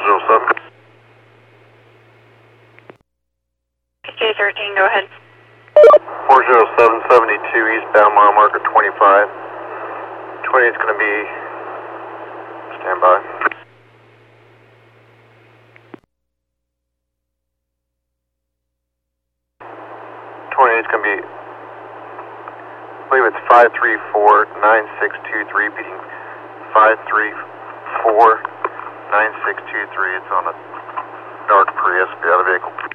407. J13, go ahead. 40772 eastbound, mile marker 25. 20 is going to be standby. It's going to be, I believe it's 534-9623, beating 534-9623. It's on a dark Prius, be out of vehicle.